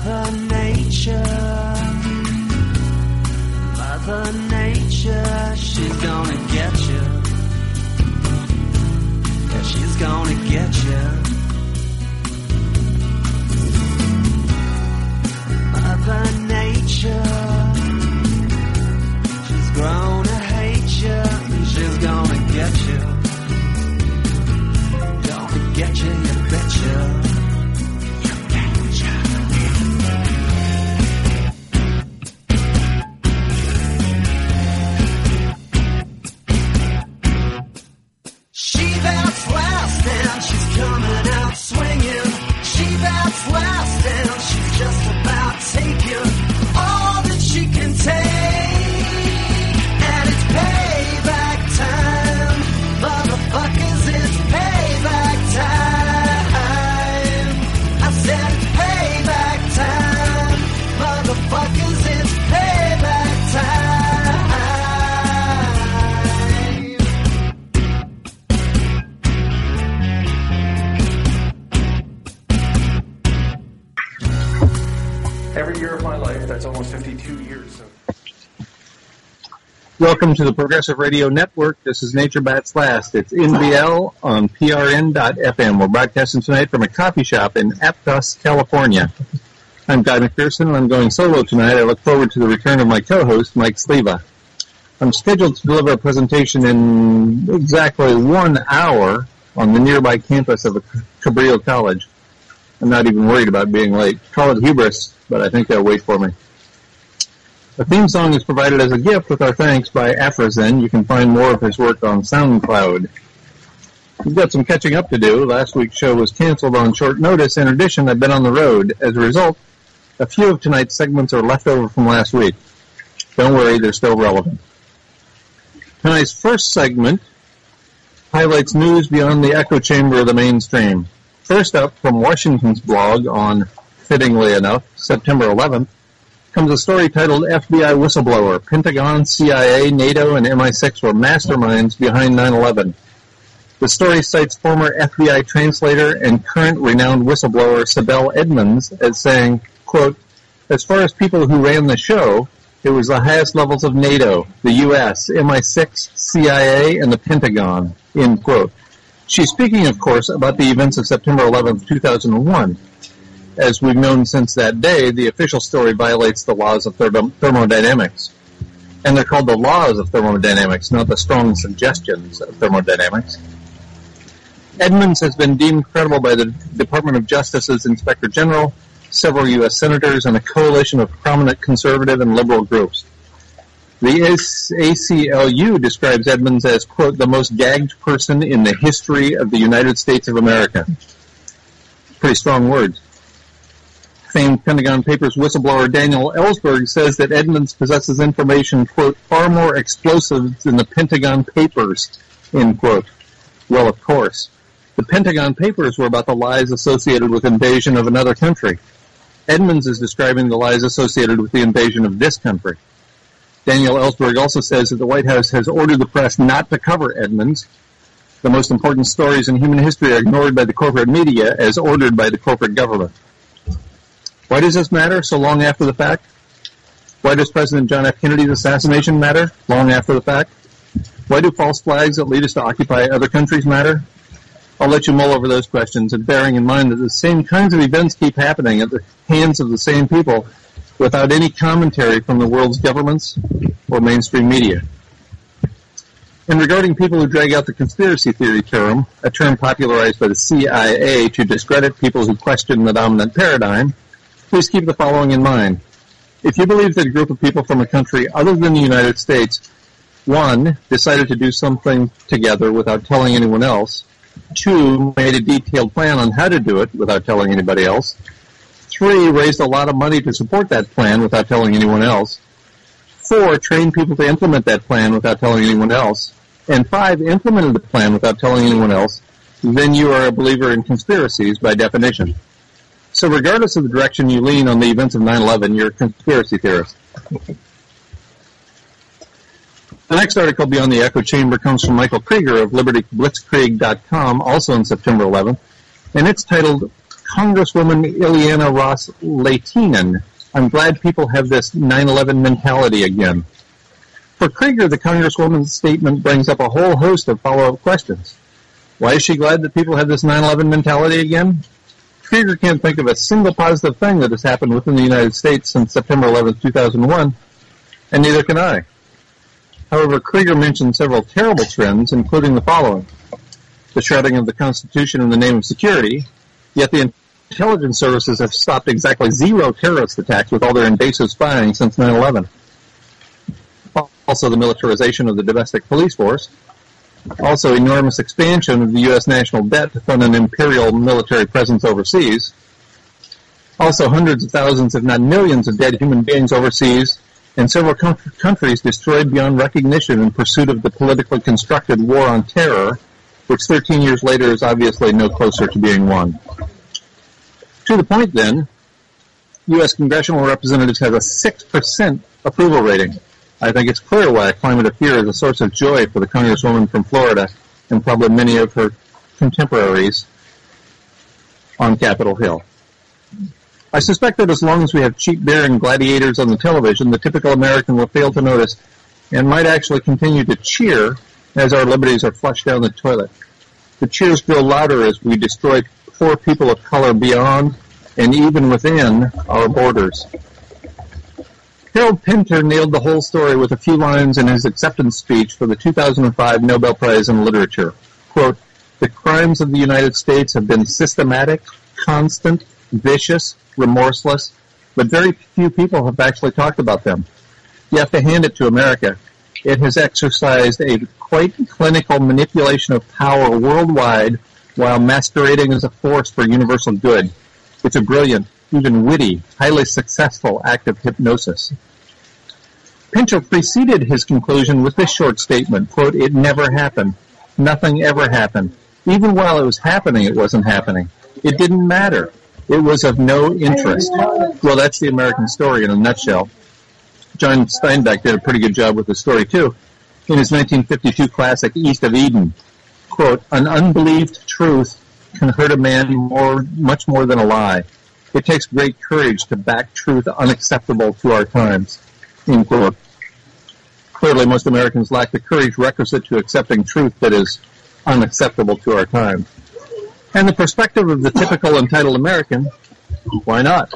Mother Nature, she's gonna get you. Yeah, she's gonna get you. Mother Nature, she's grown to hate you, and she's gonna get you. Gonna get you, you betcha. Welcome to the Progressive Radio Network. This is Nature Bats Last. It's NBL on PRN.FM. We're broadcasting tonight from a coffee shop in Aptos, California. I'm Guy McPherson, and I'm going solo tonight. I look forward to the return of my co-host, Mike Sleva. I'm scheduled to deliver a presentation in exactly 1 hour on the nearby campus of Cabrillo College. I'm not even worried about being late. Call it hubris, but I think they'll wait for me. The theme song is provided as a gift with our thanks by Afrozen. You can find more of his work on SoundCloud. We've got some catching up to do. Last week's show was canceled on short notice. In addition, I've been on the road. As a result, a few of tonight's segments are left over from last week. Don't worry, they're still relevant. Tonight's first segment highlights news beyond the echo chamber of the mainstream. First up, from Washington's blog on, fittingly enough, September 11th, comes a story titled FBI Whistleblower. Pentagon, CIA, NATO, and MI6 were masterminds behind 9/11. The story cites former FBI translator and current renowned whistleblower Sibel Edmonds as saying, quote, as far as people who ran the show, it was the highest levels of NATO, the U.S., MI6, CIA, and the Pentagon, end quote. She's speaking, of course, about the events of September 11th, 2001. As we've known since that day, the official story violates the laws of thermodynamics. And they're called the laws of thermodynamics, not the strong suggestions of thermodynamics. Edmonds has been deemed credible by the Department of Justice's Inspector General, several U.S. senators, and a coalition of prominent conservative and liberal groups. The ACLU describes Edmonds as, quote, the most gagged person in the history of the United States of America. Pretty strong words. Famed Pentagon Papers whistleblower Daniel Ellsberg says that Edmonds possesses information, quote, far more explosive than the Pentagon Papers, end quote. Well, of course. The Pentagon Papers were about the lies associated with invasion of another country. Edmonds is describing the lies associated with the invasion of this country. Daniel Ellsberg also says that the White House has ordered the press not to cover Edmonds. The most important stories in human history are ignored by the corporate media as ordered by the corporate government. Why does this matter so long after the fact? Why does President John F. Kennedy's assassination matter long after the fact? Why do false flags that lead us to occupy other countries matter? I'll let you mull over those questions, and bearing in mind that the same kinds of events keep happening at the hands of the same people without any commentary from the world's governments or mainstream media. And regarding people who drag out the conspiracy theory term, a term popularized by the CIA to discredit people who question the dominant paradigm, please keep the following in mind. If you believe that a group of people from a country other than the United States, 1, decided to do something together without telling anyone else, 2, made a detailed plan on how to do it without telling anybody else, 3, raised a lot of money to support that plan without telling anyone else, 4, trained people to implement that plan without telling anyone else, and 5, implemented the plan without telling anyone else, then you are a believer in conspiracies by definition. So regardless of the direction you lean on the events of 9/11, you're a conspiracy theorist. The next article beyond the echo chamber comes from Michael Krieger of LibertyBlitzkrieg.com, also on September 11th, and it's titled, Congresswoman Ileana Ros-Lehtinen. I'm glad people have this 9/11 mentality again. For Krieger, the Congresswoman's statement brings up a whole host of follow-up questions. Why is she glad that people have this 9/11 mentality again? Krieger can't think of a single positive thing that has happened within the United States since September 11, 2001, and neither can I. However, Krieger mentioned several terrible trends, including the following. The shredding of the Constitution in the name of security, yet the intelligence services have stopped exactly 0 terrorist attacks with all their invasive spying since 9/11. Also the militarization of the domestic police force. Also enormous expansion of the U.S. national debt to fund an imperial military presence overseas. Also hundreds of thousands, if not millions, of dead human beings overseas, and several countries destroyed beyond recognition in pursuit of the politically constructed war on terror, which 13 years later is obviously no closer to being won. To the point, then, U.S. congressional representatives have a 6% approval rating. I think it's clear why a climate of fear is a source of joy for the Congresswoman from Florida and probably many of her contemporaries on Capitol Hill. I suspect that as long as we have cheap beer and gladiators on the television, the typical American will fail to notice and might actually continue to cheer as our liberties are flushed down the toilet. The cheers grow louder as we destroy poor people of color beyond and even within our borders. Harold Pinter nailed the whole story with a few lines in his acceptance speech for the 2005 Nobel Prize in Literature. Quote, "The crimes of the United States have been systematic, constant, vicious, remorseless, but very few people have actually talked about them. You have to hand it to America. It has exercised a quite clinical manipulation of power worldwide while masquerading as a force for universal good. It's a brilliant, even witty, highly successful act of hypnosis." Pinter preceded his conclusion with this short statement, quote, "It never happened. Nothing ever happened. Even while it was happening, it wasn't happening. It didn't matter. It was of no interest." Well, that's the American story in a nutshell. John Steinbeck did a pretty good job with the story, too, in his 1952 classic, East of Eden. Quote, "An unbelieved truth can hurt a man much more than a lie. It takes great courage to back truth unacceptable to our times." End quote. Clearly, most Americans lack the courage requisite to accepting truth that is unacceptable to our time. And the perspective of the typical entitled American, why not?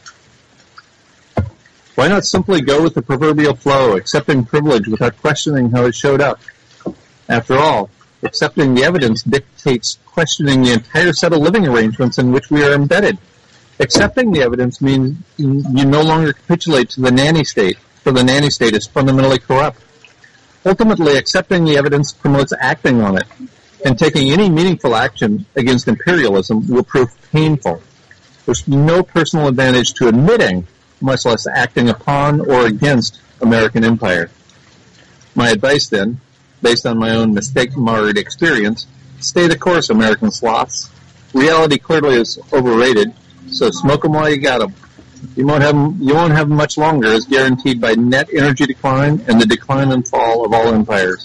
Why not simply go with the proverbial flow, accepting privilege without questioning how it showed up? After all, accepting the evidence dictates questioning the entire set of living arrangements in which we are embedded. Accepting the evidence means you no longer capitulate to the nanny state, for the nanny state is fundamentally corrupt. Ultimately, accepting the evidence promotes acting on it, and taking any meaningful action against imperialism will prove painful. There's no personal advantage to admitting, much less acting upon or against American empire. My advice, then, based on my own mistake-marred experience, stay the course, American sloths. Reality clearly is overrated, so smoke them while you got them. You won't have much longer, as guaranteed by net energy decline and the decline and fall of all empires.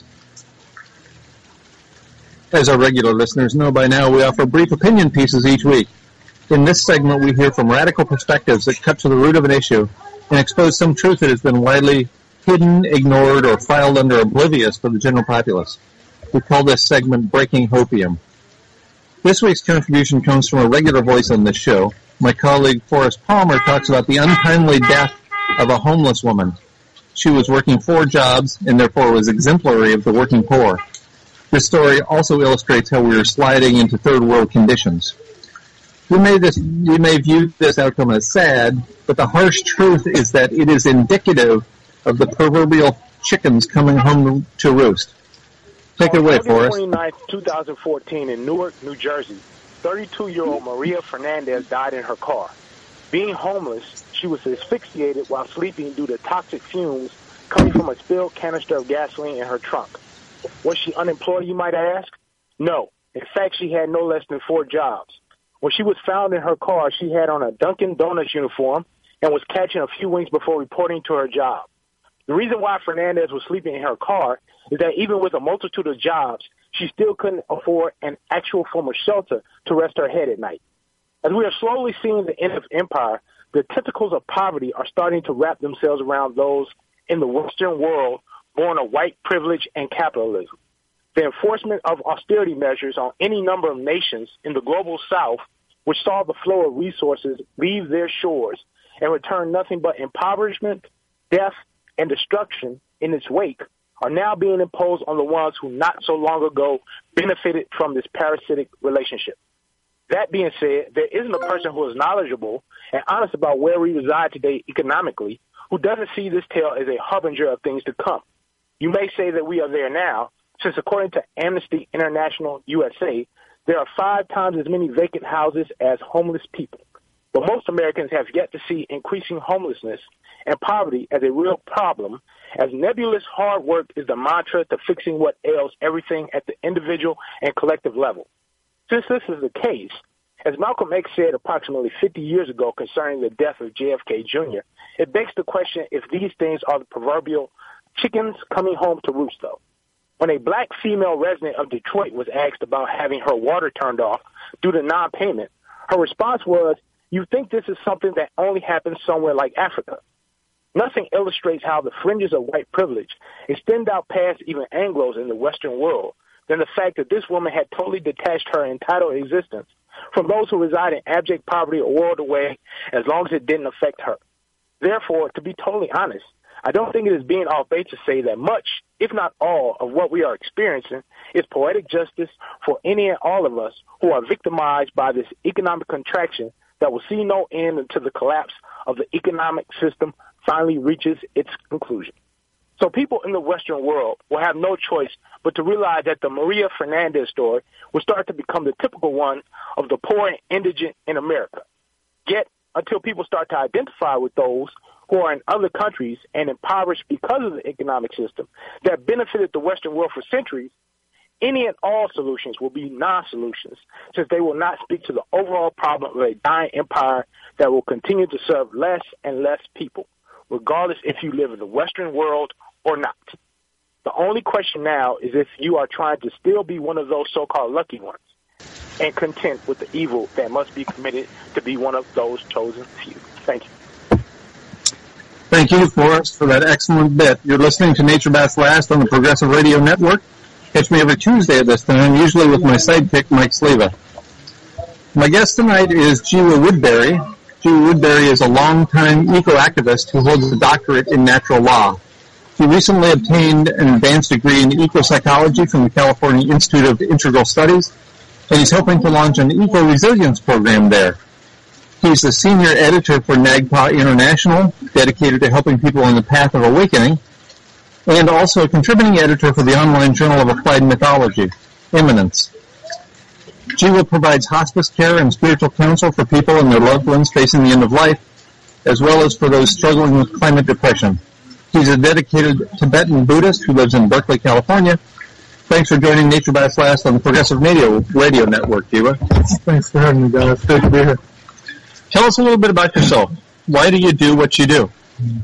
As our regular listeners know by now, we offer brief opinion pieces each week. In this segment, we hear from radical perspectives that cut to the root of an issue and expose some truth that has been widely hidden, ignored, or filed under oblivious for the general populace. We call this segment Breaking Hopium. This week's contribution comes from a regular voice on this show. My colleague Forrest Palmer talks about the untimely death of a homeless woman. She was working 4 jobs and therefore was exemplary of the working poor. This story also illustrates how we are sliding into third world conditions. You may view this outcome as sad, but the harsh truth is that it is indicative of the proverbial chickens coming home to roost. Take it away, Forrest. On August 29, 2014, in Newark, New Jersey, 32-year-old Maria Fernandez died in her car. Being homeless, she was asphyxiated while sleeping due to toxic fumes coming from a spilled canister of gasoline in her trunk. Was she unemployed, you might ask? No. In fact, she had no less than 4 jobs. When she was found in her car, she had on a Dunkin' Donuts uniform and was catching a few winks before reporting to her job. The reason why Fernandez was sleeping in her car is that even with a multitude of jobs, she still couldn't afford an actual form of shelter to rest her head at night. As we are slowly seeing the end of empire, the tentacles of poverty are starting to wrap themselves around those in the Western world born of white privilege and capitalism. The enforcement of austerity measures on any number of nations in the global South, which saw the flow of resources leave their shores and return nothing but impoverishment, death, and destruction in its wake, are now being imposed on the ones who not so long ago benefited from this parasitic relationship. That being said, there isn't a person who is knowledgeable and honest about where we reside today economically who doesn't see this tale as a harbinger of things to come. You may say that we are there now, since according to Amnesty International USA, there are 5 times as many vacant houses as homeless people. But most Americans have yet to see increasing homelessness and poverty as a real problem, as nebulous hard work is the mantra to fixing what ails everything at the individual and collective level. Since this is the case, as Malcolm X said approximately 50 years ago concerning the death of JFK Jr., it begs the question if these things are the proverbial chickens coming home to roost, though. When a black female resident of Detroit was asked about having her water turned off due to non-payment, her response was, "You think this is something that only happens somewhere like Africa?" Nothing illustrates how the fringes of white privilege extend out past even Anglos in the Western world than the fact that this woman had totally detached her entitled existence from those who reside in abject poverty a world away as long as it didn't affect her. Therefore, to be totally honest, I don't think it is being off base to say that much, if not all, of what we are experiencing is poetic justice for any and all of us who are victimized by this economic contraction that will see no end until the collapse of the economic system finally reaches its conclusion. So people in the Western world will have no choice but to realize that the Maria Fernandez story will start to become the typical one of the poor and indigent in America. Yet, until people start to identify with those who are in other countries and impoverished because of the economic system that benefited the Western world for centuries, any and all solutions will be non-solutions, since they will not speak to the overall problem of a dying empire that will continue to serve less and less people, regardless if you live in the Western world or not. The only question now is if you are trying to still be one of those so-called lucky ones and content with the evil that must be committed to be one of those chosen few. Thank you. Thank you, Forrest, for that excellent bit. You're listening to Nature Bats Last on the Progressive Radio Network. Catch me every Tuesday at this time, usually with my sidekick, Mike Sleva. My guest tonight is Jiwa Woodbury. Jiwa Woodbury is a longtime eco-activist who holds a doctorate in natural law. He recently obtained an advanced degree in eco-psychology from the California Institute of Integral Studies, and he's helping to launch an eco-resilience program there. He's the senior editor for NAGPA International, dedicated to helping people on the path of awakening, and also a contributing editor for the online Journal of Applied Mythology, Eminence. Jiwa provides hospice care and spiritual counsel for people and their loved ones facing the end of life, as well as for those struggling with climate depression. He's a dedicated Tibetan Buddhist who lives in Berkeley, California. Thanks for joining Nature Bats Last on the Progressive Radio Network, Jiwa. Thanks for having me, guys. Great to be here. Tell us a little bit about yourself. Why do you do what you do?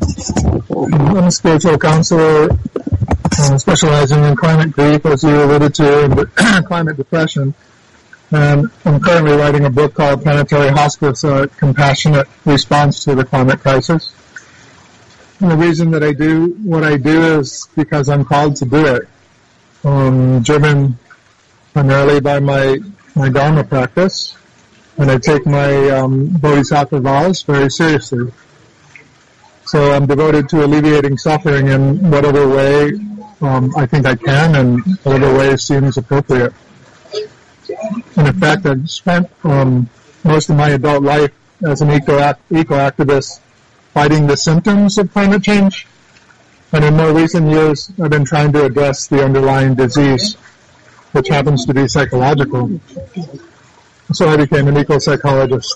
I'm a spiritual counselor specializing in climate grief, as you alluded to, and climate depression. And I'm currently writing a book called Planetary Hospice, a compassionate response to the climate crisis. And the reason that I do what I do is because I'm called to do it. Driven primarily by my Dharma practice, and I take my Bodhisattva vows very seriously. So I'm devoted to alleviating suffering in whatever way I think I can, and whatever way seems appropriate. And in fact, I've spent most of my adult life as an eco-activist fighting the symptoms of climate change. And in more recent years, I've been trying to address the underlying disease, which happens to be psychological. So I became an eco-psychologist.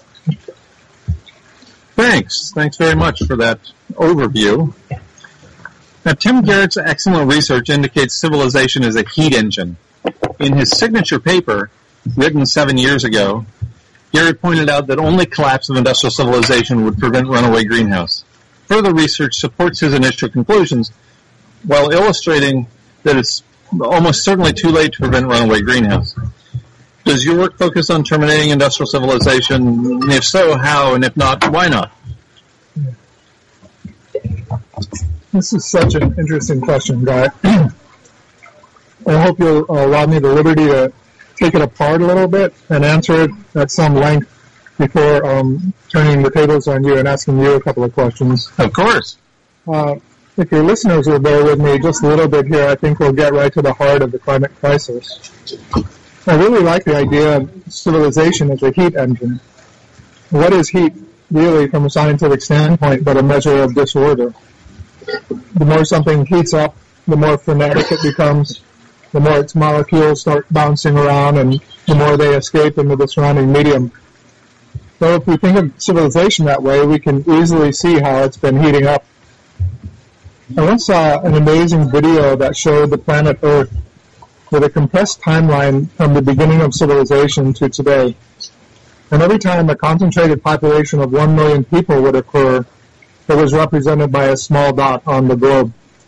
Thanks. Thanks very much for that overview. Now, Tim Garrett's excellent research indicates civilization is a heat engine. In his signature paper, written 7 years ago, Garrett pointed out that only collapse of industrial civilization would prevent runaway greenhouse. Further research supports his initial conclusions, while illustrating that it's almost certainly too late to prevent runaway greenhouse. Does your work focus on terminating industrial civilization? If so, how? And if not, why not? This is such an interesting question, Guy. I hope you'll allow me the liberty to take it apart a little bit and answer it at some length before turning the tables on you and asking you a couple of questions. Of course. If your listeners will bear with me just a little bit here, I think we'll get right to the heart of the climate crisis. I really like the idea of civilization as a heat engine. What is heat, really, from a scientific standpoint, but a measure of disorder? The more something heats up, the more frenetic it becomes, the more its molecules start bouncing around, and the more they escape into the surrounding medium. So if we think of civilization that way, we can easily see how it's been heating up. I once saw an amazing video that showed the planet Earth with a compressed timeline from the beginning of civilization to today. And every time a concentrated population of 1 million people would occur, it was represented by a small dot on the globe.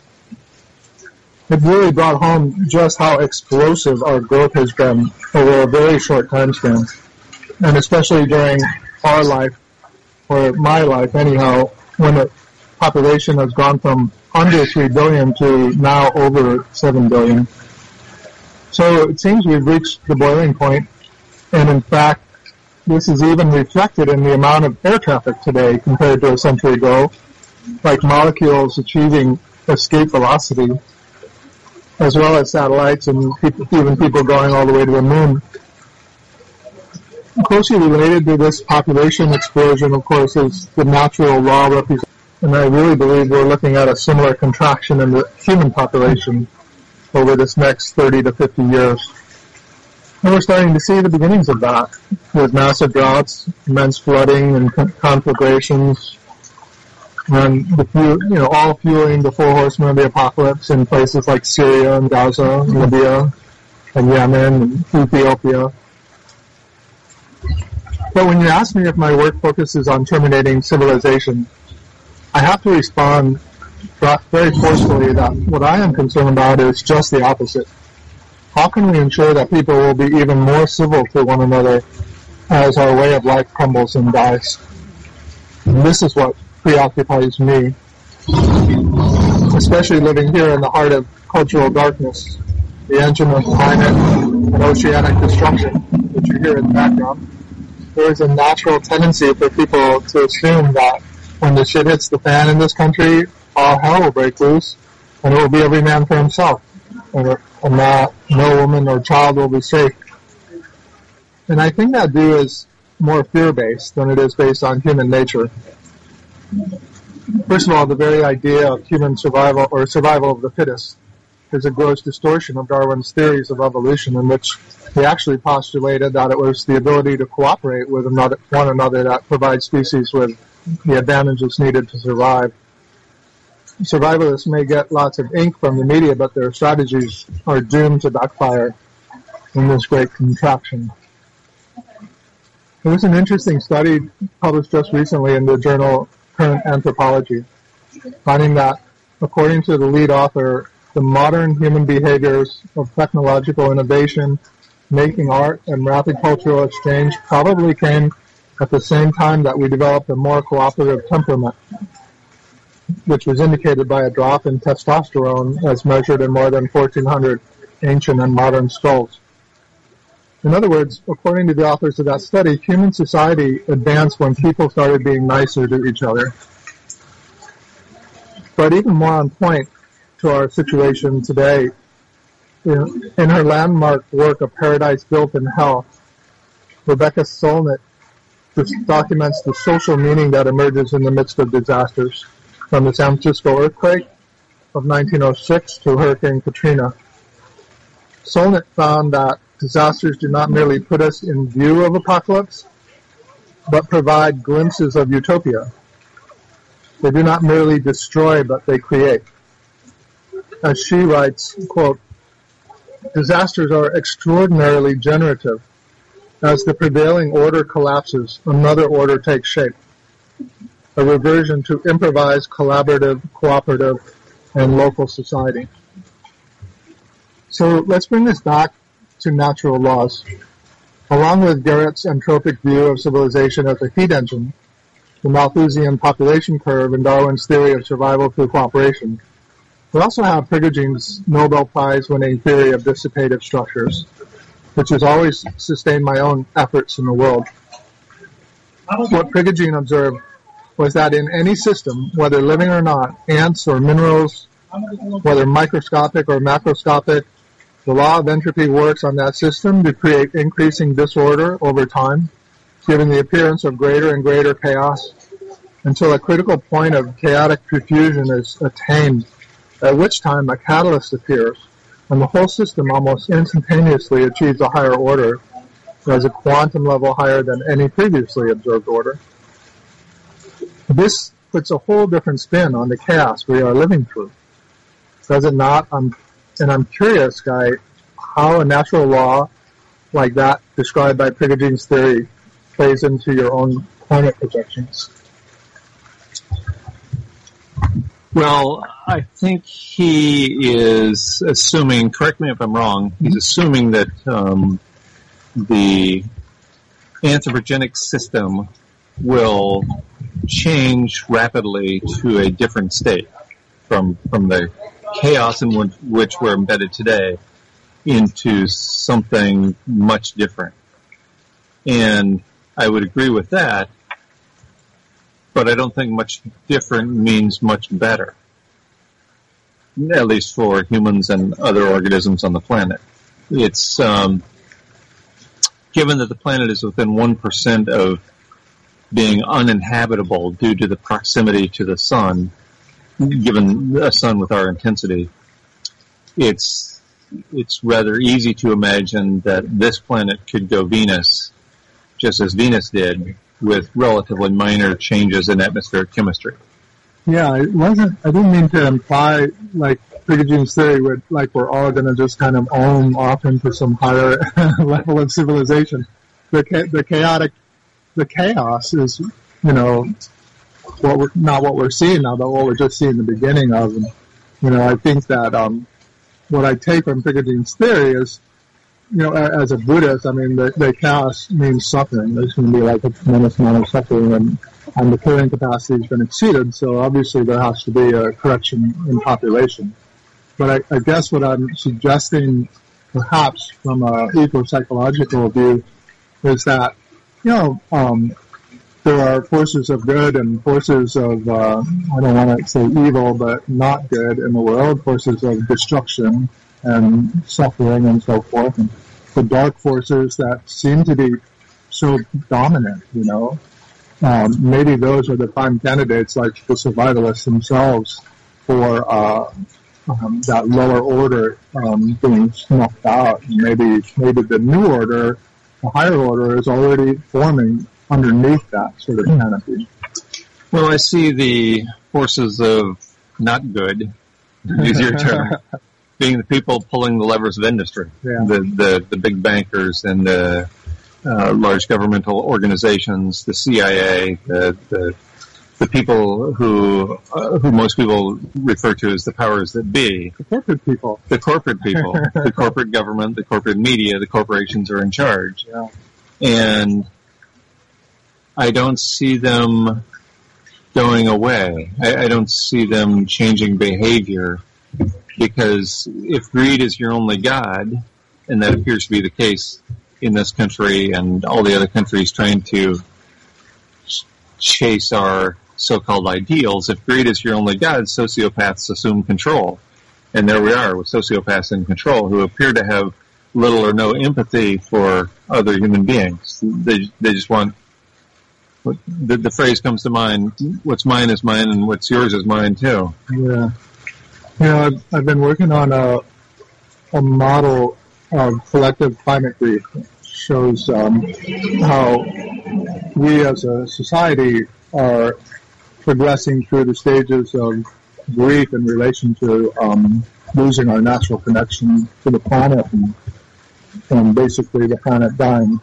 It really brought home just how explosive our growth has been over a very short time span. And especially during our life, or my life anyhow, when the population has gone from under 3 billion to now over 7 billion. So it seems we've reached the boiling point, and in fact, this is even reflected in the amount of air traffic today compared to a century ago, like molecules achieving escape velocity, as well as satellites and even people going all the way to the moon. Closely related to this population explosion, of course, is the natural law representation. And I really believe we're looking at a similar contraction in the human population over this next 30 to 50 years. And we're starting to see the beginnings of that with massive droughts, immense flooding and conflagrations, and all fueling the four horsemen of the apocalypse in places like Syria and Gaza, and Libya, and Yemen, and Ethiopia. But when you ask me if my work focuses on terminating civilization, I have to respond very forcefully that what I am concerned about is just the opposite. How can we ensure that people will be even more civil to one another as our way of life crumbles and dies? And this is what preoccupies me, especially living here in the heart of cultural darkness, the engine of climate and oceanic destruction, which you hear in the background. There is a natural tendency for people to assume that when the shit hits the fan in this country, all hell will break loose, and it will be every man for himself, and that no woman or child will be safe. And I think that view is more fear-based than it is based on human nature. First of all, the very idea of human survival, or survival of the fittest, is a gross distortion of Darwin's theories of evolution, in which he actually postulated that it was the ability to cooperate with one another that provides species with the advantages needed to survive. Survivalists may get lots of ink from the media, but their strategies are doomed to backfire in this great contraction. There was an interesting study published just recently in the journal Current Anthropology, finding that, according to the lead author, the modern human behaviors of technological innovation, making art, and rapid cultural exchange probably came at the same time that we developed a more cooperative temperament, which was indicated by a drop in testosterone as measured in more than 1,400 ancient and modern skulls. In other words, according to the authors of that study, human society advanced when people started being nicer to each other. But even more on point to our situation today, in her landmark work, A Paradise Built in Hell, Rebecca Solnit documents the social meaning that emerges in the midst of disasters, from the San Francisco earthquake of 1906 to Hurricane Katrina. Solnit found that disasters do not merely put us in view of apocalypse, but provide glimpses of utopia. They do not merely destroy, but they create. As she writes, quote, "Disasters are extraordinarily generative. As the prevailing order collapses, another order takes shape. A reversion to improvised, collaborative, cooperative, and local society." So let's bring this back to natural laws. Along with Garrett's entropic view of civilization as a heat engine, the Malthusian population curve, and Darwin's theory of survival through cooperation, we also have Prigoghine's Nobel Prize-winning theory of dissipative structures, which has always sustained my own efforts in the world. What Prigogine observed was that in any system, whether living or not, ants or minerals, whether microscopic or macroscopic, the law of entropy works on that system to create increasing disorder over time, giving the appearance of greater and greater chaos, until a critical point of chaotic profusion is attained, at which time a catalyst appears, and the whole system almost instantaneously achieves a higher order, as a quantum level higher than any previously observed order. This puts a whole different spin on the chaos we are living through. Does it not? And I'm curious, Guy, how a natural law like that described by Prigogine's theory plays into your own climate projections. Well, I think he is assuming, correct me if I'm wrong, he's assuming that the anthropogenic system will change rapidly to a different state from the chaos in which we're embedded today into something much different. And I would agree with that, but I don't think much different means much better, at least for humans and other organisms on the planet. It's given that the planet is within 1% of being uninhabitable due to the proximity to the sun, given a sun with our intensity, it's rather easy to imagine that this planet could go Venus, just as Venus did, with relatively minor changes in atmospheric chemistry. Yeah, I didn't mean to imply, like, Prigogine's theory would, like, we're all going to just kind of ohm off into some higher level of civilization. The chaos is, you know, not what we're seeing now, but what we're just seeing the beginning of. And, you know, I think that what I take from Prigogine's theory is, you know, as a Buddhist, I mean, the chaos means suffering. There's going to be like a tremendous amount of suffering, and the carrying capacity has been exceeded, so obviously there has to be a correction in population. But I guess what I'm suggesting, perhaps from a eco-psychological view, is that, you know, there are forces of good and forces of, I don't want to say evil, but not good in the world, forces of destruction and suffering and so forth, and the dark forces that seem to be so dominant, you know. Maybe those are the prime candidates, like the survivalists themselves, for that lower order being snuffed out. Maybe the new order, the higher order, is already forming underneath that sort of canopy. Well, I see the forces of not good, to use your term, being the people pulling the levers of industry, the big bankers and the large governmental organizations, the CIA, the people who most people refer to as the powers that be. The corporate people. The corporate government, the corporate media, the corporations are in charge. Yeah. And I don't see them going away. I don't see them changing behavior, because if greed is your only god, and that appears to be the case in this country and all the other countries trying to chase our so-called ideals, if greed is your only god, sociopaths assume control. And there we are with sociopaths in control who appear to have little or no empathy for other human beings. They just want, the phrase comes to mind, what's mine is mine and what's yours is mine too. Yeah. You know, I've been working on a model of collective climate grief. It shows how we as a society are progressing through the stages of grief in relation to losing our natural connection to the planet and basically the planet dying.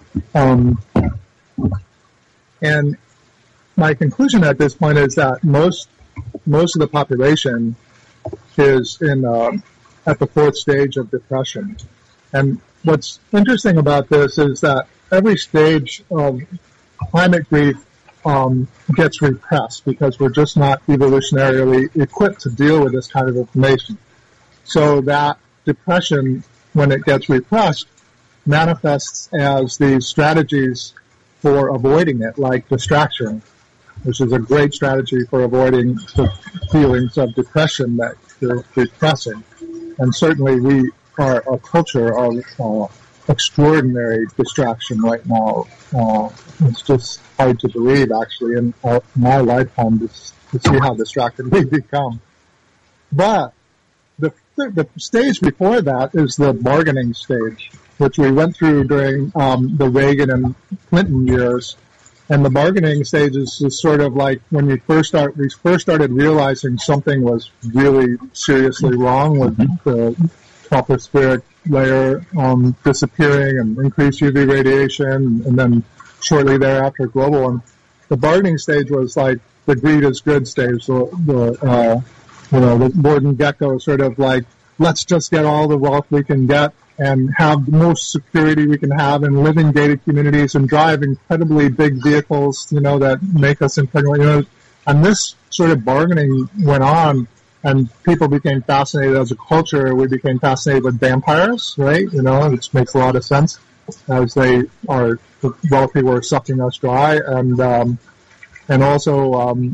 And my conclusion at this point is that most of the population is at the fourth stage of depression. And what's interesting about this is that every stage of climate grief gets repressed because we're just not evolutionarily equipped to deal with this kind of information. So that depression, when it gets repressed, manifests as these strategies for avoiding it, like distraction, which is a great strategy for avoiding the feelings of depression that you're repressing. And certainly we are a culture of extraordinary distraction right now. It's just hard to believe, actually, in my lifetime to see how distracted we become. But the stage before that is the bargaining stage, which we went through during the Reagan and Clinton years. And the bargaining stage is just sort of like when we first started realizing something was really seriously wrong with the tropospheric layer disappearing and increased UV radiation, and then shortly thereafter global warming. The bargaining stage was like the greed is good stage. The Gordon Gekko sort of like, let's just get all the wealth we can get and have the most security we can have and live in gated communities and drive incredibly big vehicles, that make us impregnable. And this sort of bargaining went on, and people became fascinated as a culture. We became fascinated with vampires, right? Which makes a lot of sense, as the wealthy were sucking us dry, and also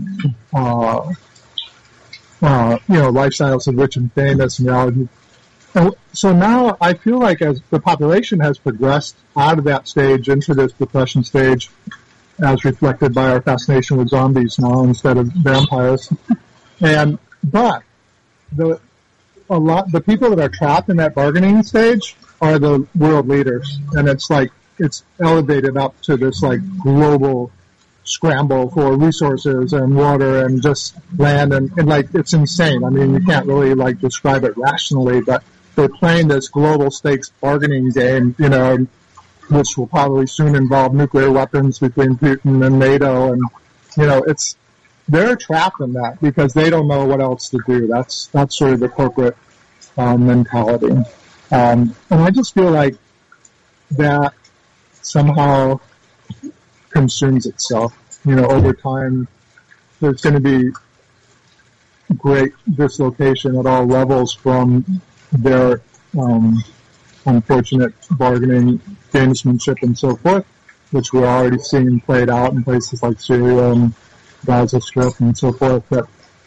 lifestyles of rich and famous, and so now I feel like as the population has progressed out of that stage into this depression stage, as reflected by our fascination with zombies now instead of vampires, but the people that are trapped in that bargaining stage are the world leaders, and it's elevated up to this like global scramble for resources and water and just land and like it's insane. I mean, you can't really like describe it rationally, but they're playing this global stakes bargaining game, which will probably soon involve nuclear weapons between Putin and NATO, and they're trapped in that because they don't know what else to do. That's sort of the corporate mentality, and I just feel like that somehow consumes itself. Over time, there's going to be great dislocation at all levels from their unfortunate bargaining, gamesmanship, and so forth, which we're already seeing played out in places like Syria and Gaza Strip and so forth. But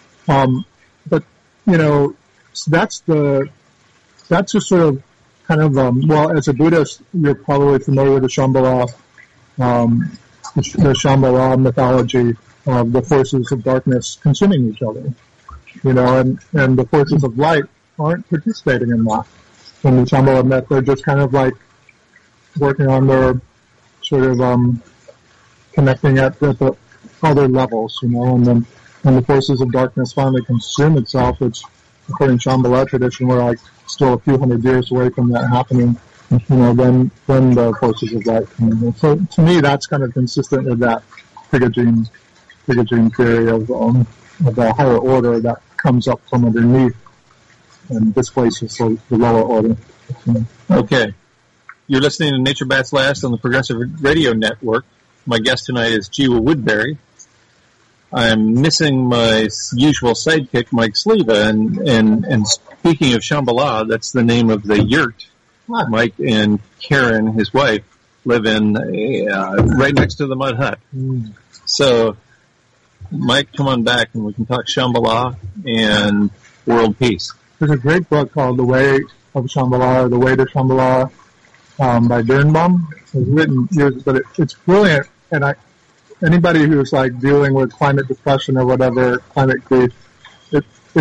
so that's just sort of kind of as a Buddhist, you're probably familiar with the Shambhala, the Shambhala mythology of the forces of darkness consuming each other, and the forces of light aren't participating in that. In the Shambhala myth, they're just kind of like working on their sort of connecting at the other levels, and then when the forces of darkness finally consume itself, which according to Shambhala tradition, we're like still a few hundred years away from that happening, then the forces of light come in. So to me, that's kind of consistent with that Pigagene theory of the higher order that comes up from underneath and displaces the lower order. Okay. You're listening to Nature Bats Last on the Progressive Radio Network. My guest tonight is Jiwa Woodbury. I'm missing my usual sidekick, Mike Sleva, and speaking of Shambhala, that's the name of the yurt Mike and Karen, his wife, live in right next to the Mud Hut. So, Mike, come on back and we can talk Shambhala and world peace. There's a great book called The Way of Shambhala, or The Way to Shambhala, by Birnbaum. It was written years, but it's brilliant. And anybody who's like dealing with climate depression or whatever, climate grief, he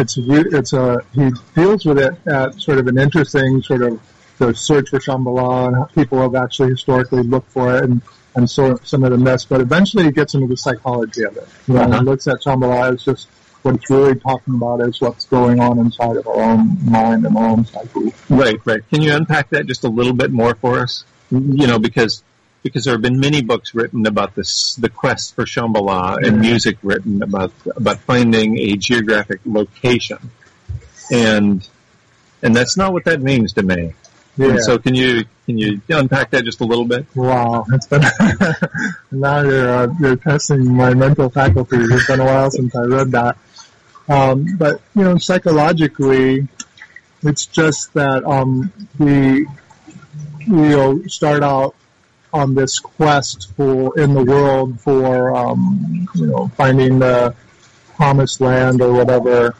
deals with it at sort of an interesting sort of the search for Shambhala and how people have actually historically looked for it and so some of the myths, but eventually he gets into the psychology of it. And looks at Shambhala as just what it's really talking about is what's going on inside of our own mind and our own psyche. Right. Can you unpack that just a little bit more for us? Because there have been many books written about this, the quest for Shambhala, and music written about finding a geographic location, and that's not what that means to me. Yeah. And so can you unpack that just a little bit? Wow, it's been now you're testing my mental faculties. It's been a while since I read that. But psychologically, it's just that we start out on this quest in the world for finding the promised land or whatever.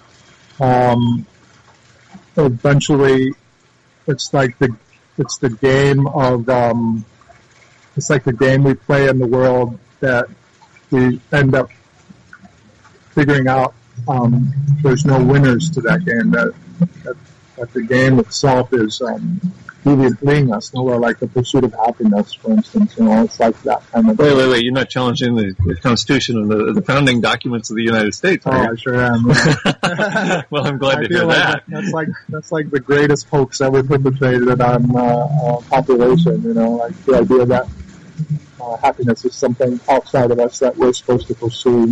Eventually, it's like the game of it's like the game we play in the world that we end up figuring out there's no winners to that game, that the game itself is leading us nowhere, like the pursuit of happiness, for instance. It's like that kind of thing. Wait, you're not challenging the Constitution and the founding documents of the United States, are you? I sure am. Yeah. Well, I'm glad to hear like that. That's like the greatest hoax ever perpetrated on population, like the idea that happiness is something outside of us that we're supposed to pursue.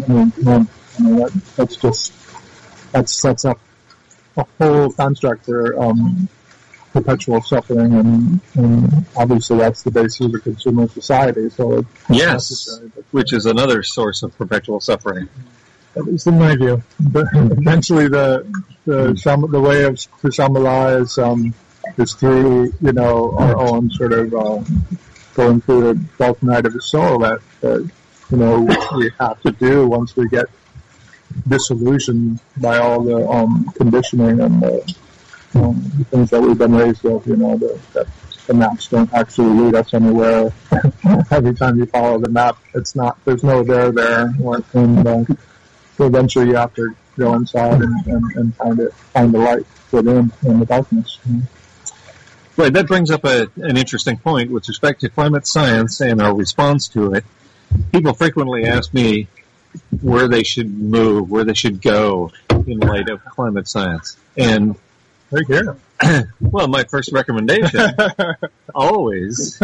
That sets up a whole construct for perpetual suffering, and obviously that's the basis of a consumer society. So yes, which is another source of perpetual suffering. At least in my view. But eventually, the way to Shambhala is through our own sort of going through the dark night of the soul that we have to do once we get disillusioned by all the conditioning and the things that we've been raised with, that the maps don't actually lead us anywhere. Every time you follow the map, there's no there, and eventually you have to go inside and find the light within in the darkness. Right, that brings up an interesting point with respect to climate science and our response to it. People frequently ask me where they should move, where they should go in light of climate science. And right here. Well, my first recommendation always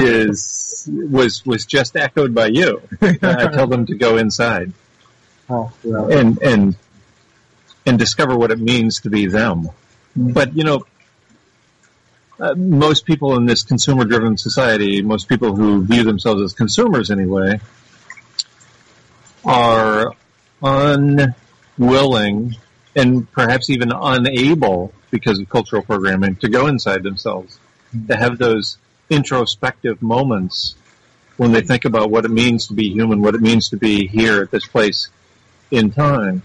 was just echoed by you. I tell them to go inside and discover what it means to be them. But most people in this consumer-driven society, most people who view themselves as consumers anyway, are unwilling and perhaps even unable, because of cultural programming, to go inside themselves, to have those introspective moments when they think about what it means to be human, what it means to be here at this place in time.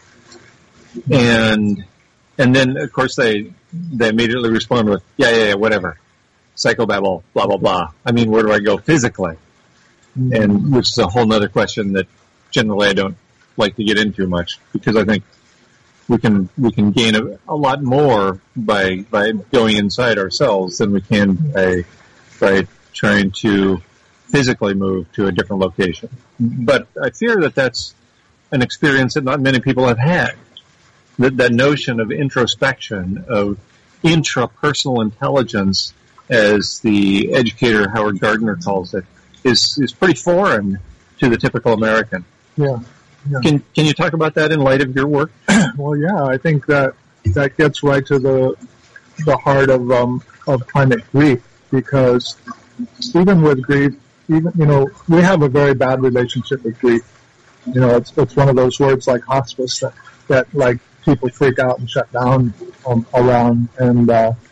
And then, of course, they immediately respond with, yeah, whatever. Psychobabble, blah, blah, blah. I mean, where do I go physically? And which is a whole other question that generally I don't like to get into much, because I think we can gain a lot more by going inside ourselves than we can by trying to physically move to a different location. But I fear that that's an experience that not many people have had. That notion of introspection, of intrapersonal intelligence, as the educator Howard Gardner calls it, is pretty foreign to the typical American. Yeah. Can you talk about that in light of your work? Well, yeah, I think that gets right to the heart of climate grief, because even with grief, we have a very bad relationship with grief. It's one of those words like hospice that like people freak out and shut down around, and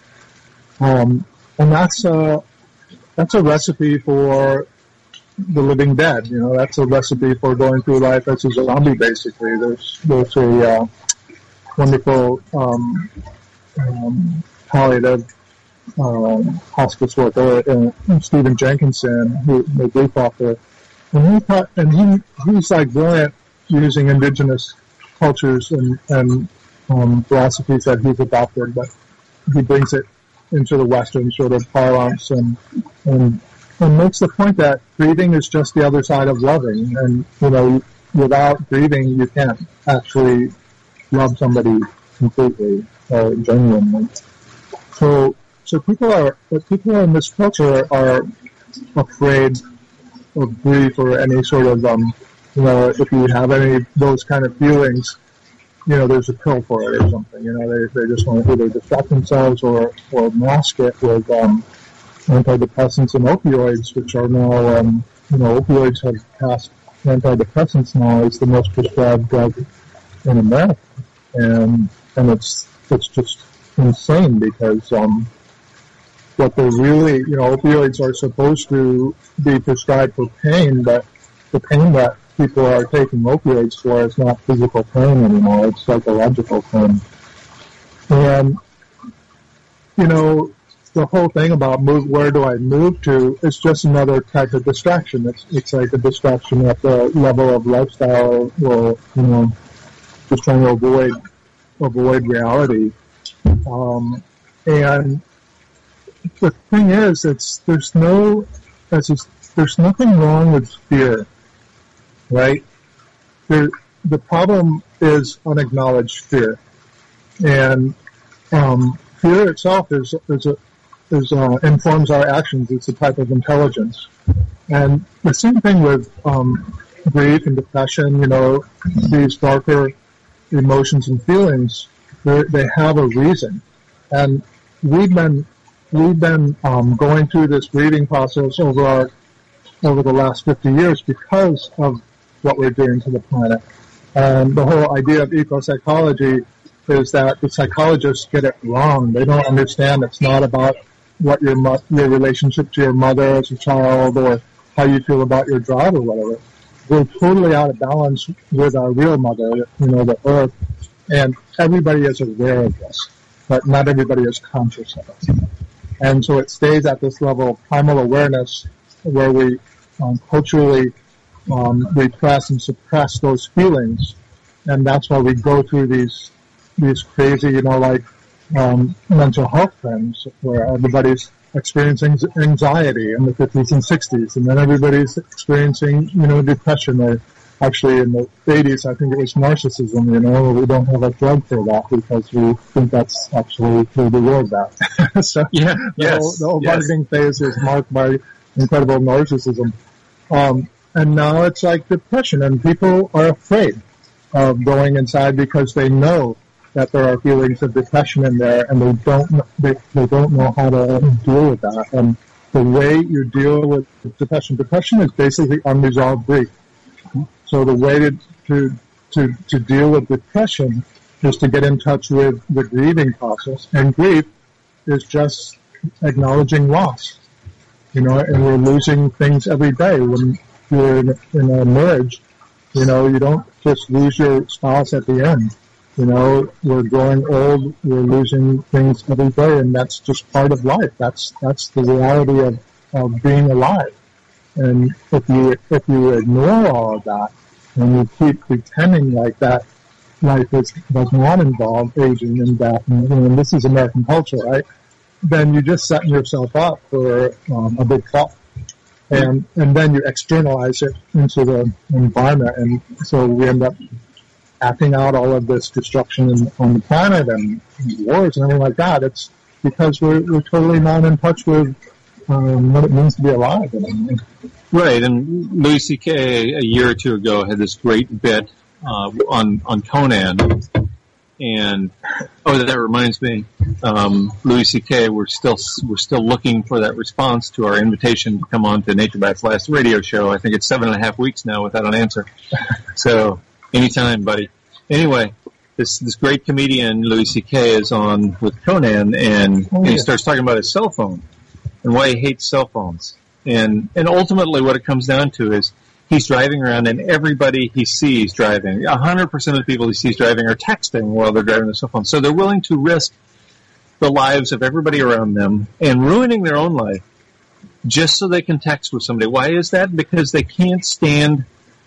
that's a recipe for the living dead. That's a recipe for going through life as a zombie, basically. There's a wonderful palliative hospice worker, Stephen Jenkinson, who the grief author, and he's like brilliant using indigenous cultures and philosophies that he's adopted, but he brings it into the Western sort of parlance and makes the point that grieving is just the other side of loving, and without grieving you can't actually love somebody completely or genuinely. So people in this culture are afraid of grief or any sort of if you have any of those kind of feelings, there's a pill for it or something. They just want to either distract themselves or mask it with antidepressants and opioids, which are now, opioids have passed antidepressants now as the most prescribed drug in America. And it's just insane because, what they're really, opioids are supposed to be prescribed for pain, but the pain that people are taking opioids for is not physical pain anymore, it's psychological pain. And, the whole thing about where do I move to is just another type of distraction. It's like a distraction at the level of lifestyle or, just trying to avoid reality. And the thing is, there's nothing wrong with fear, right? The problem is unacknowledged fear, and fear itself informs our actions. It's a type of intelligence, and the same thing with grief and depression. These darker emotions and feelings, they have a reason, and we've been going through this grieving process over the last 50 years because of what we're doing to the planet. And the whole idea of eco-psychology is that the psychologists get it wrong. They don't understand it's not about what your relationship to your mother as a child or how you feel about your job or whatever. We're totally out of balance with our real mother, the earth, and everybody is aware of this, but not everybody is conscious of it. And so it stays at this level of primal awareness where we culturally repress and suppress those feelings, and that's why we go through these crazy, mental health trends where everybody's experiencing anxiety in the 50s and 60s, and then everybody's experiencing, depression. Or actually, in the 80s, I think it was narcissism. We don't have a drug for that because we think that's actually the reward that. So the whole marketing phase is marked by incredible narcissism. And now it's like depression, and people are afraid of going inside because they know that there are feelings of depression in there, and they don't know how to deal with that. And the way you deal with depression is basically unresolved grief. So the way to deal with depression is to get in touch with the grieving process, and grief is just acknowledging loss. And we're losing things every day. When you're in a marriage, you don't just lose your spouse at the end. We're growing old, we're losing things every day, and that's just part of life. That's the reality of being alive. And if you ignore all of that, and you keep pretending like that life does not involve aging and death, and this is American culture, right? Then you're just setting yourself up for a big fall. And then you externalize it into the environment, and so we end up acting out all of this destruction on the planet and wars and everything like that. It's because we're totally not in touch with what it means to be alive. Right, and Louis C.K. a year or two ago had this great bit on Conan, and that reminds me, Louis C.K. we're still looking for that response to our invitation to come on to Nature Bat's last radio show. I think it's 7.5 weeks now without an answer. So anytime, buddy. Anyway, this great comedian Louis C.K. is on with Conan, and he starts talking about his cell phone and why he hates cell phones. And ultimately what it comes down to is he's driving around, and everybody he sees driving, 100% of the people he sees driving are texting while they're driving their cell phone. So they're willing to risk the lives of everybody around them and ruining their own life just so they can text with somebody. Why is that? Because they can't stand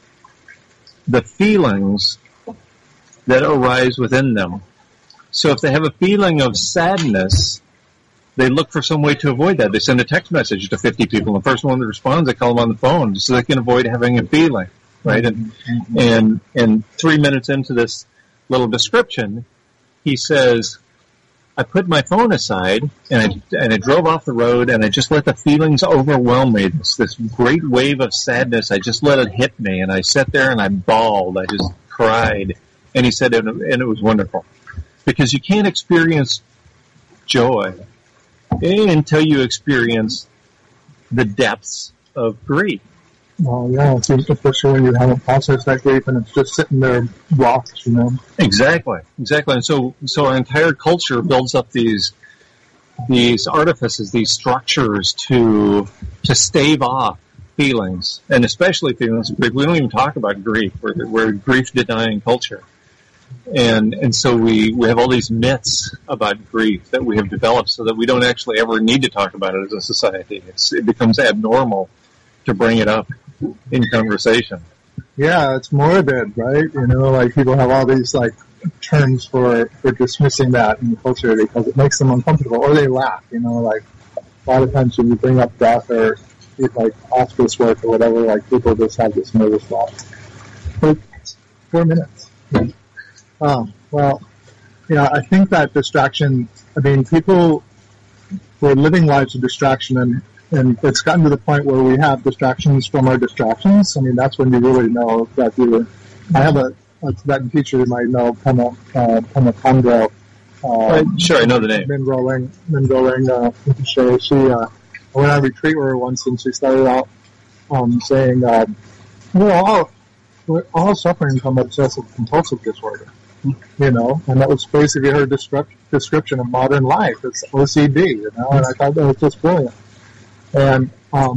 the feelings that arise within them. So if they have a feeling of sadness, they look for some way to avoid that. They send a text message to 50 people. The first one that responds, they call them on the phone so they can avoid having a feeling, right? And 3 minutes into this little description, he says, I put my phone aside and I drove off the road and I just let the feelings overwhelm me. This great wave of sadness, I just let it hit me, and I sat there and I bawled. I just cried. And he said, and it was wonderful. Because you can't experience joy until you experience the depths of grief. Well, yeah, especially when you haven't processed that grief and it's just sitting there rocks, you know. Exactly. And so our entire culture builds up these artifices, these structures to stave off feelings, and especially feelings of grief. We don't even talk about grief. We're a grief-denying culture. And so we have all these myths about grief that we have developed so that we don't actually ever need to talk about it as a society. It becomes abnormal to bring it up in conversation. Yeah, it's morbid, right? You know, like people have all these like terms for dismissing that in the culture because it makes them uncomfortable, or they laugh, you know, like a lot of times when you bring up death or like hospice work or whatever, like people just have this nervous laugh. But 4 minutes. Well, yeah, I think that distraction, I mean, people were living lives of distraction and it's gotten to the point where we have distractions from our distractions. I mean, that's when you really know that I have a Tibetan teacher you might know, Pema Kondro. Sure, I know the name. Minroling, she, I went on a retreat with her once and she started out, saying, we're all suffering from obsessive compulsive disorder. You know, and that was basically her description of modern life. It's OCD, you know, and I thought that was just brilliant. And,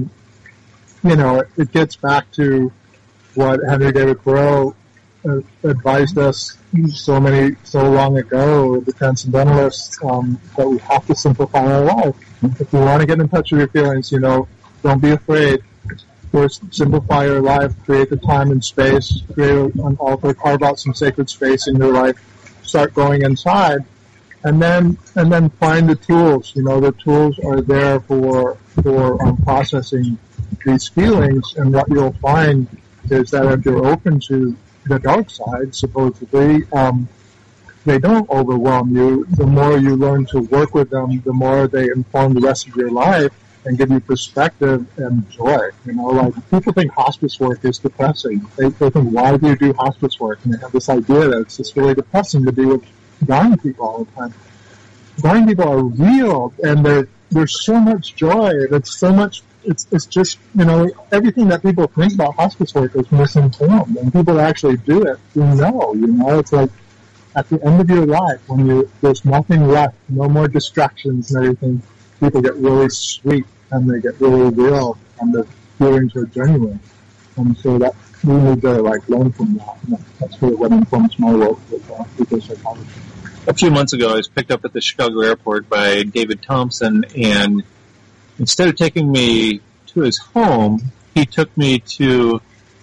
you know, it gets back to what Henry David Thoreau advised us so long ago, the Transcendentalists, that we have to simplify our life. If you want to get in touch with your feelings, you know, don't be afraid. First, simplify your life, create the time and space, create an altar, carve out some sacred space in your life, start going inside, and then find the tools. You know, the tools are there for processing these feelings, and what you'll find is that if you're open to the dark side, supposedly, they don't overwhelm you. The more you learn to work with them, the more they inform the rest of your life and give you perspective and joy. You know, like people think hospice work is depressing. They think, why do you do hospice work? And they have this idea that it's just really depressing to be with dying people all the time. Dying people are real, and there's so much joy. It's so much. It's just, you know, everything that people think about hospice work is misinformed, and people actually do it. You know, it's like at the end of your life when there's nothing left, no more distractions and everything. People get really sweet and they get really real and the feelings are genuine. And so that we need to like learn from that. And that's really what informs my work with people psychology. A few months ago, I was picked up at the Chicago airport by David Thompson, and instead of taking me to his home, he took me to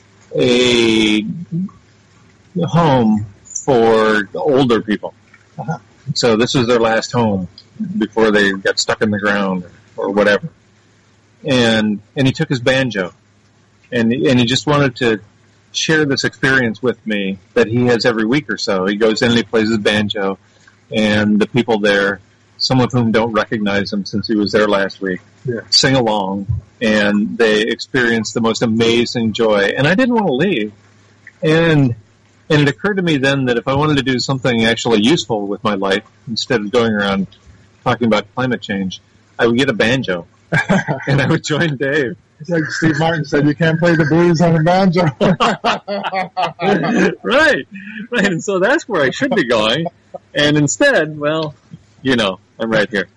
a home for older people. Uh-huh. So this was their last home before they got stuck in the ground or whatever. And he took his banjo, and he just wanted to share this experience with me that he has every week or so. He goes in and he plays his banjo, and the people there, some of whom don't recognize him since he was there last week, sing along, and they experience the most amazing joy. And I didn't want to leave. And it occurred to me then that if I wanted to do something actually useful with my life, instead of going around talking about climate change, I would get a banjo, and I would join Dave. It's like Steve Martin said, you can't play the blues on a banjo. Right. And so that's where I should be going. And instead, well, you know, I'm right here.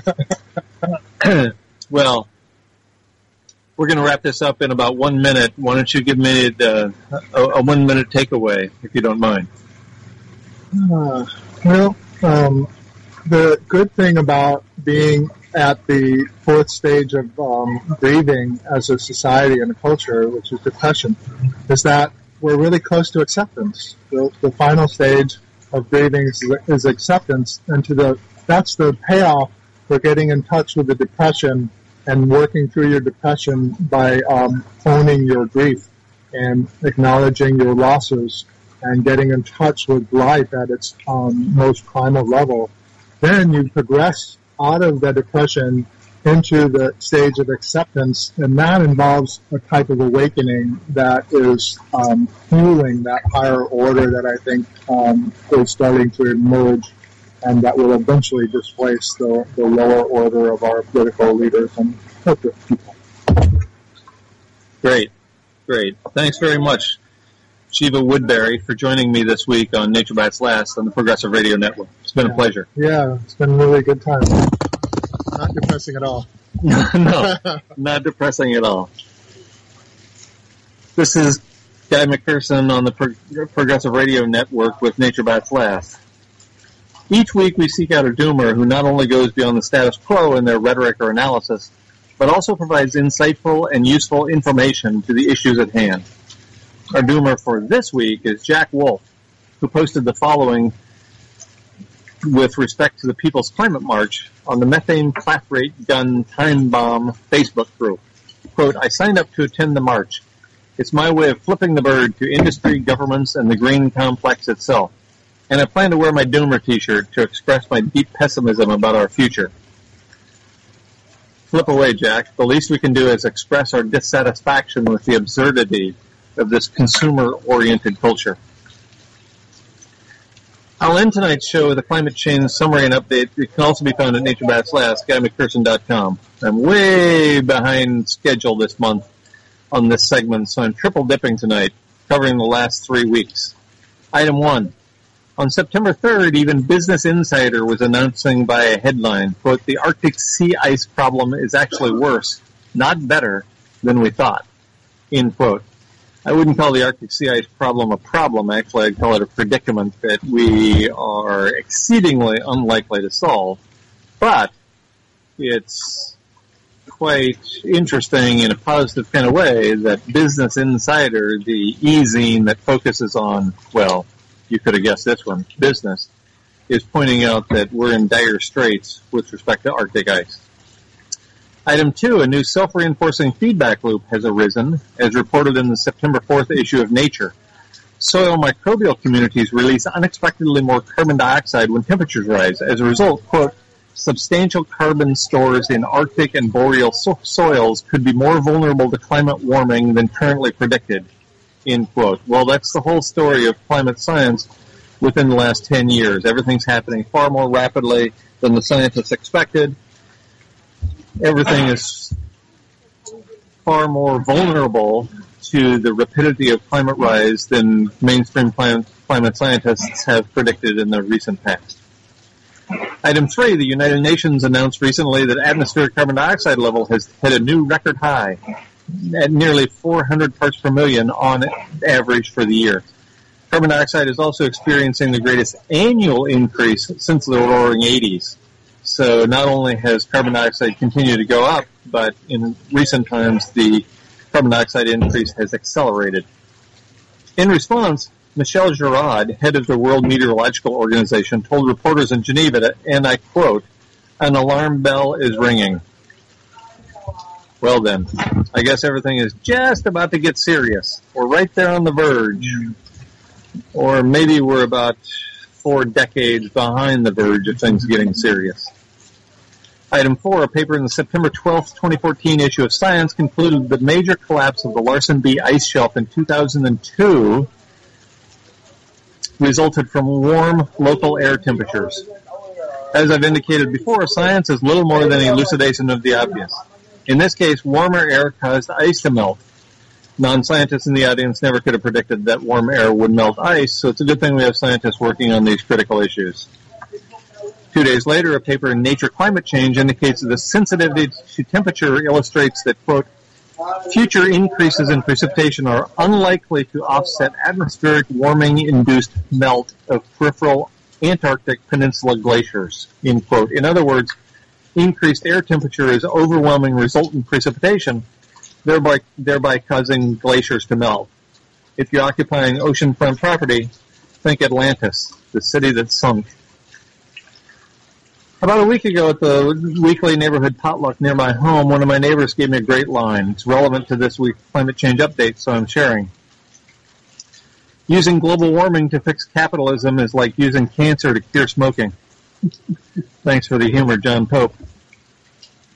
Well, we're going to wrap this up in about 1 minute. Why don't you give me a 1 minute takeaway, if you don't mind? The good thing about being at the fourth stage of grieving as a society and a culture, which is depression, is that we're really close to acceptance. The final stage of grieving is acceptance, and that's the payoff for getting in touch with the depression and working through your depression by owning your grief and acknowledging your losses and getting in touch with life at its most primal level. Then you progress out of the depression into the stage of acceptance, and that involves a type of awakening that is fueling that higher order that I think is starting to emerge, and that will eventually displace the lower order of our political leaders and corporate people. Great. Thanks very much, Shiva Woodbury, for joining me this week on Nature Bats Last on the Progressive Radio Network. It's been a pleasure. Yeah, it's been a really good time. Not depressing at all. No, not depressing at all. This is Guy McPherson on the Progressive Radio Network with Nature Bats Last. Each week we seek out a doomer who not only goes beyond the status quo in their rhetoric or analysis, but also provides insightful and useful information to the issues at hand. Our doomer for this week is Jack Wolf, who posted the following with respect to the People's Climate March on the Methane Clap Rate Gun Time Bomb Facebook group. Quote, I signed up to attend the march. It's my way of flipping the bird to industry, governments, and the green complex itself. And I plan to wear my doomer t-shirt to express my deep pessimism about our future. Flip away, Jack. The least we can do is express our dissatisfaction with the absurdity of this consumer-oriented culture. I'll end tonight's show with a climate change summary and update. It can also be found at Nature Bats Last, GuyMcPherson.com. I'm way behind schedule this month on this segment, so I'm triple dipping tonight, covering the last 3 weeks. Item 1. On September 3rd, even Business Insider was announcing by a headline, quote, the Arctic sea ice problem is actually worse, not better, than we thought, end quote. I wouldn't call the Arctic sea ice problem a problem. Actually, I'd call it a predicament that we are exceedingly unlikely to solve. But it's quite interesting in a positive kind of way that Business Insider, the e-zine that focuses on, well, you could have guessed this one, business, is pointing out that we're in dire straits with respect to Arctic ice. Item 2, a new self-reinforcing feedback loop has arisen, as reported in the September 4th issue of Nature. Soil microbial communities release unexpectedly more carbon dioxide when temperatures rise. As a result, quote, substantial carbon stores in Arctic and boreal soils could be more vulnerable to climate warming than currently predicted, end quote. Well, that's the whole story of climate science within the last 10 years. Everything's happening far more rapidly than the scientists expected. Everything is far more vulnerable to the rapidity of climate rise than mainstream climate scientists have predicted in the recent past. Item 3, the United Nations announced recently that atmospheric carbon dioxide level has hit a new record high at nearly 400 parts per million on average for the year. Carbon dioxide is also experiencing the greatest annual increase since the roaring 80s. So not only has carbon dioxide continued to go up, but in recent times the carbon dioxide increase has accelerated. In response, Michel Girard, head of the World Meteorological Organization, told reporters in Geneva, and I quote, an alarm bell is ringing. Well then, I guess everything is just about to get serious. We're right there on the verge. Or maybe we're about 4 decades behind the verge of things getting serious. Item 4, a paper in the September 12th, 2014 issue of Science concluded the major collapse of the Larsen B ice shelf in 2002 resulted from warm local air temperatures. As I've indicated before, science is little more than elucidation of the obvious. In this case, warmer air caused ice to melt. Non-scientists in the audience never could have predicted that warm air would melt ice, so it's a good thing we have scientists working on these critical issues. 2 days later, a paper in Nature Climate Change indicates that the sensitivity to temperature illustrates that, quote, future increases in precipitation are unlikely to offset atmospheric warming-induced melt of peripheral Antarctic Peninsula glaciers, end quote. In other words, increased air temperature is overwhelming resultant precipitation, thereby causing glaciers to melt. If you're occupying oceanfront property, think Atlantis, the city that sunk. About a week ago at the weekly neighborhood potluck near my home, one of my neighbors gave me a great line. It's relevant to this week's climate change update, so I'm sharing. Using global warming to fix capitalism is like using cancer to cure smoking. Thanks for the humor, John Pope.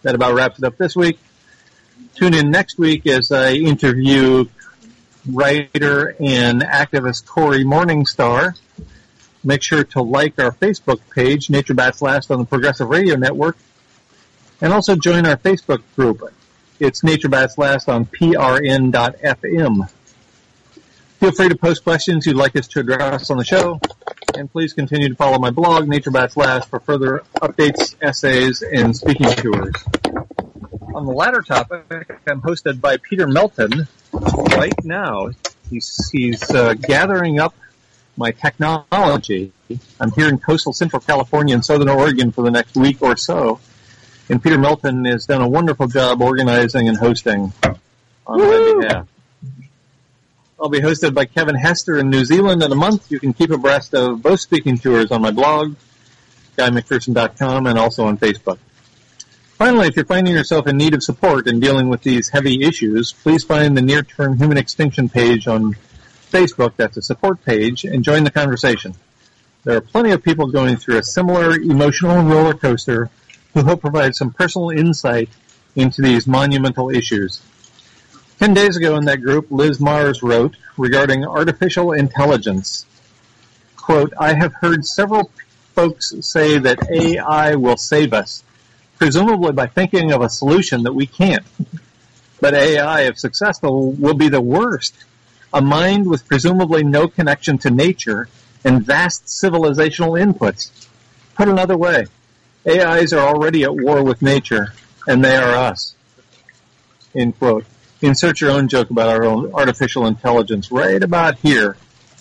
That about wraps it up this week. Tune in next week as I interview writer and activist Cory Morningstar. Make sure to like our Facebook page, Nature Bats Last on the Progressive Radio Network, and also join our Facebook group. It's Nature Bats Last on prn.fm. Feel free to post questions you'd like us to address on the show, and please continue to follow my blog, Nature Bats Last, for further updates, essays, and speaking tours. On the latter topic, I'm hosted by Peter Melton right now. He's gathering up my technology. I'm here in coastal Central California and Southern Oregon for the next week or so. And Peter Melton has done a wonderful job organizing and hosting on my behalf. I'll be hosted by Kevin Hester in New Zealand in a month. You can keep abreast of both speaking tours on my blog, GuyMcPherson.com, and also on Facebook. Finally, if you're finding yourself in need of support in dealing with these heavy issues, please find the Near-Term Human Extinction page on Facebook. That's a support page, and join the conversation. There are plenty of people going through a similar emotional roller coaster who hope provide some personal insight into these monumental issues. 10 days ago in that group, Liz Mars wrote regarding artificial intelligence, quote, I have heard several folks say that AI will save us, presumably by thinking of a solution that we can't. But AI, if successful, will be the worst. A mind with presumably no connection to nature and vast civilizational inputs. Put another way, AIs are already at war with nature, and they are us. End quote. Insert your own joke about our own artificial intelligence right about here.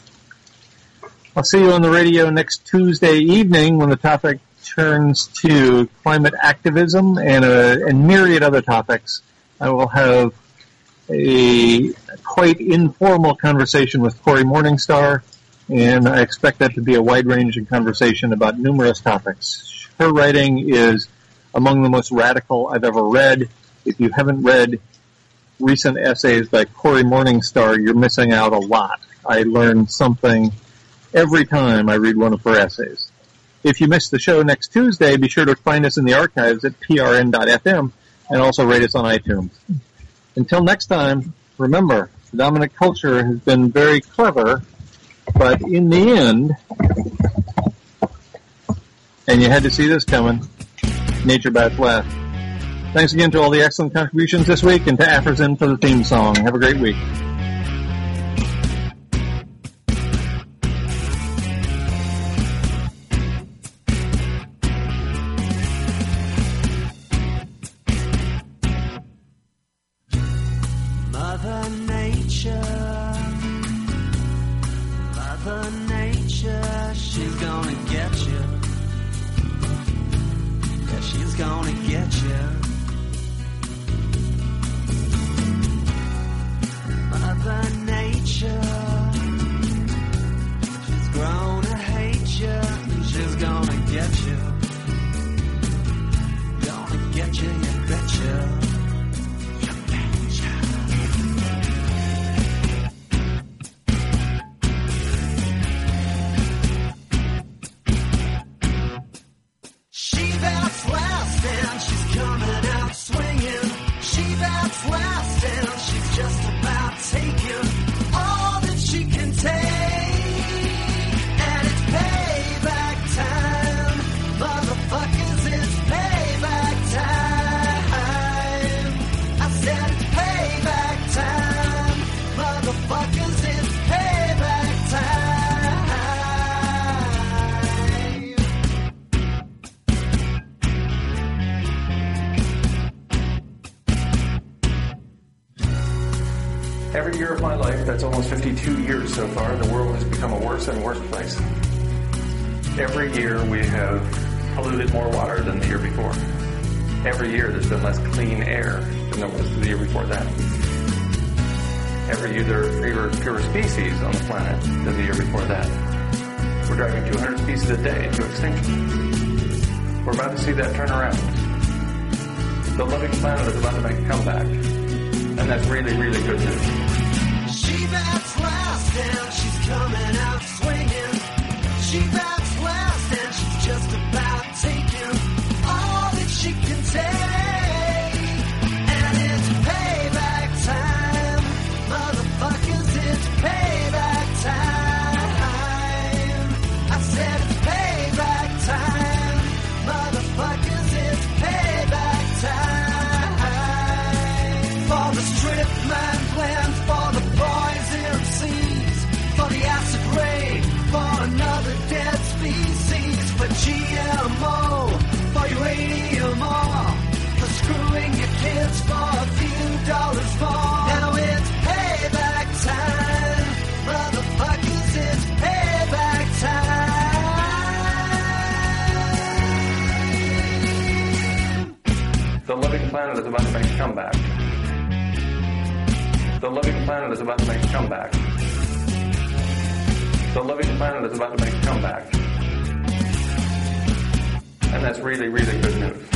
I'll see you on the radio next Tuesday evening when the topic turns to climate activism and myriad other topics. I will have a quite informal conversation with Cory Morningstar, and I expect that to be a wide-ranging conversation about numerous topics. Her writing is among the most radical I've ever read. If you haven't read recent essays by Cory Morningstar, you're missing out a lot. I learn something every time I read one of her essays. If you missed the show next Tuesday, be sure to find us in the archives at prn.fm and also rate us on iTunes. Until next time, remember, the dominant culture has been very clever, but in the end, and you had to see this coming, nature bats last. Thanks again to all the excellent contributions this week, and to Afrozen for the theme song. Have a great week. Mother Nature, she's gonna get you. Yeah, she's gonna get you. Mother Nature, she's grown to hate you, and she's gonna get you. Gonna get you, you betcha. Every year of my life, that's almost 52 years so far, the world has become a worse and worse place. Every year we have polluted more water than the year before. Every year there's been less clean air than there was the year before that. Every year there are fewer species on the planet than the year before that. We're driving 200 species a day into extinction. We're about to see that turn around. The living planet is about to make a comeback. And that's really, really good news. She bats last and she's coming out swinging. She bats last and she's just about taking all that she can take. is about to make a comeback. The living planet is about to make a comeback. The living planet is about to make a comeback. And that's really, really good news.